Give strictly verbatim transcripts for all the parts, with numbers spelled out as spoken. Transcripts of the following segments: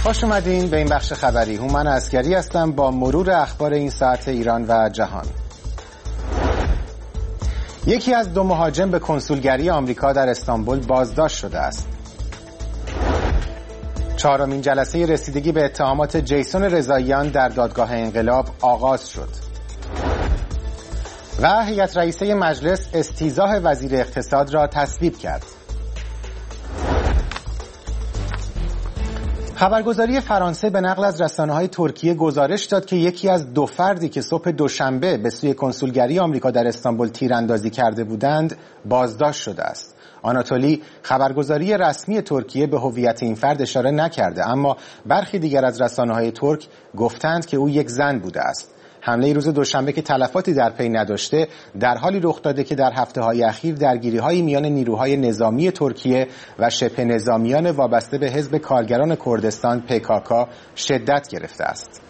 خوش اومدین به این بخش خبری. هومن عسگری هستم با مرور اخبار این ساعت ایران و جهان. یکی از دو مهاجم به کنسولگری آمریکا در استانبول بازداشت شده است. چهارمین جلسه رسیدگی به اتهامات جیسون رضاییان در دادگاه انقلاب آغاز شد. و هیئت رئیسه مجلس استیضاح وزیر اقتصاد را تصویب کرد. خبرگزاری فرانسه به نقل از رسانه‌های ترکیه گزارش داد که یکی از دو فردی که صبح دوشنبه به سوی کنسولگری آمریکا در استانبول تیراندازی کرده بودند بازداشت شده است. آناتولی خبرگزاری رسمی ترکیه به هویت این فرد اشاره نکرده، اما برخی دیگر از رسانه‌های ترک گفتند که او یک زن بوده است. حمله روز دوشنبه که تلفاتی در پی نداشته در حالی رخ داده که در هفته‌های اخیر درگیری‌های میان نیروهای نظامی ترکیه و شبه نظامیان وابسته به حزب کارگران کردستان پی کی کی شدت گرفته است.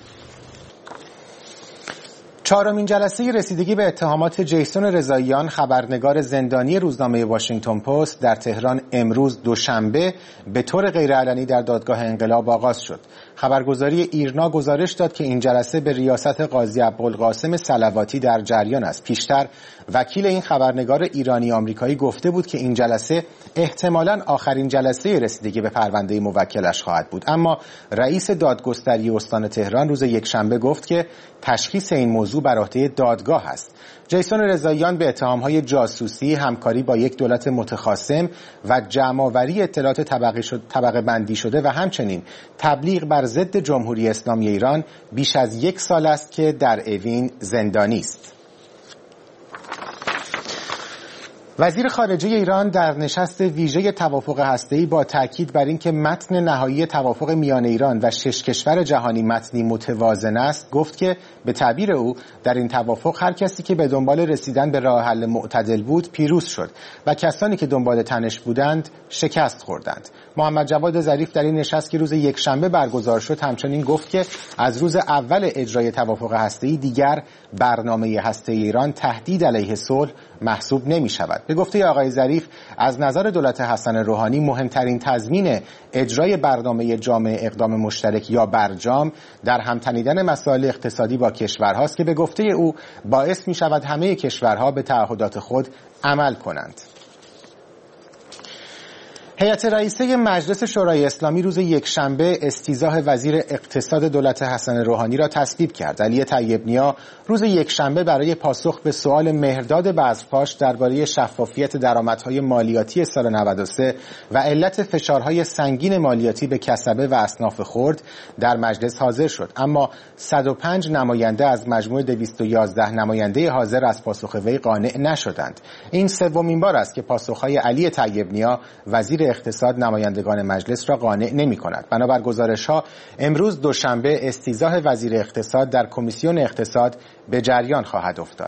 چهارمین جلسه رسیدگی به اتهامات جیسون رضاییان، خبرنگار زندانی روزنامه واشنگتن پست، در تهران امروز دوشنبه به طور غیرعلنی در دادگاه انقلاب آغاز شد. خبرگزاری ایرنا گزارش داد که این جلسه به ریاست قاضی ابوالقاسم صلواتی در جریان است. پیشتر وکیل این خبرنگار ایرانی آمریکایی گفته بود که این جلسه احتمالاً آخرین جلسه رسیدگی به پرونده موکلش خواهد بود، اما رئیس دادگستری استان تهران روز یکشنبه گفت که تشخیص این موضوع بر عهده دادگاه است. جیسون رضاییان به اتهام‌های جاسوسی، همکاری با یک دولت متخاصم و جمع‌آوری اطلاعات طبقه شد، طبقه بندی شده و همچنین تبلیغ بر ضد جمهوری اسلامی ایران بیش از یک سال است که در اوین زندانی است. وزیر خارجه ایران در نشست ویژه توافق هسته‌ای با تاکید بر اینکه متن نهایی توافق میان ایران و شش کشور جهانی متنی متوازن است، گفت که به تعبیر او در این توافق هر کسی که به دنبال رسیدن به راه حل معتدل بود پیروز شد و کسانی که دنبال تنش بودند شکست خوردند. محمد جواد ظریف در این نشست که روز یکشنبه برگزار شد همچنین گفت که از روز اول اجرای توافق هسته‌ای دیگر برنامه هسته‌ای ایران تهدید علیه صلح محسوب نمی شود. به گفته آقای ظریف از نظر دولت حسن روحانی مهمترین تضمین اجرای برنامه جامع اقدام مشترک یا برجام در همتنیدن مسائل اقتصادی با کشورهاست که به گفته او باعث می شود همه کشورها به تعهدات خود عمل کنند. هیئت رئیسه مجلس شورای اسلامی روز یکشنبه استیضاح وزیر اقتصاد دولت حسن روحانی را تصویب کرد. علی طیب نیا روز یکشنبه برای پاسخ به سؤال مهرداد بزرپاش درباره شفافیت درآمدهای مالیاتی سال نود و سه و علت فشارهای سنگین مالیاتی به کسبه و اصناف خرد در مجلس حاضر شد، اما صد و پنج نماینده از مجموع دویست و یازده نماینده حاضر از پاسخ وی قانع نشدند. این سومین بار است که پاسخهای علی طیب نیا وزیر اقتصاد نمایندگان مجلس را قانع نمی کند. بنابر گزارش ها امروز دوشنبه استیضاح وزیر اقتصاد در کمیسیون اقتصاد به جریان خواهد افتاد.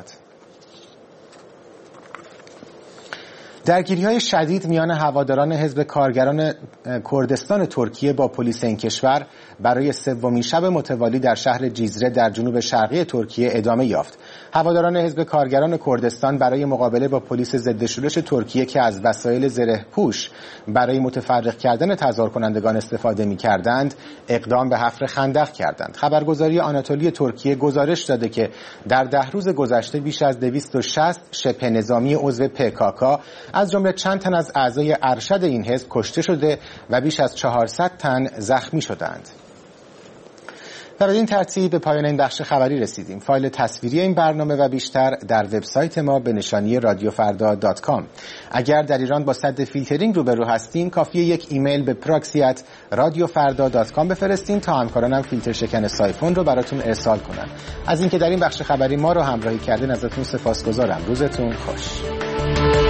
درگیری‌های شدید میان هواداران حزب کارگران کردستان ترکیه با پلیس این کشور برای سومین شب متوالی در شهر جیزره در جنوب شرقی ترکیه ادامه یافت. هواداران حزب کارگران کردستان برای مقابله با پلیس ضد شورش ترکیه که از وسایل زره‌پوش برای متفرق کردن تظاهر کنندگان استفاده می‌کردند، اقدام به حفر خندق کردند. خبرگزاری آناتولی ترکیه گزارش داده که در ده روز گذشته بیش از دویست و شصت شبه نظامی عضو پی کی کی از جمله چند تن از اعضای ارشد این حزب کشته شده و بیش از چهارصد تن زخمی شدند. و بدین ترتیب به پایان این بخش خبری رسیدیم. فایل تصویری این برنامه و بیشتر در وبسایت ما به نشانی رادیو فردا دات کام. اگر در ایران با سد فیلترینگ روبرو هستین، کافیه یک ایمیل به پراکسی ات رادیو فردا دات کام بفرستین تا همکارانم فیلتر شکن سایفون رو براتون ارسال کنن. از اینکه در این بخش خبری ما رو همراهی کردین ازتون سپاسگزارم. روزتون خوش.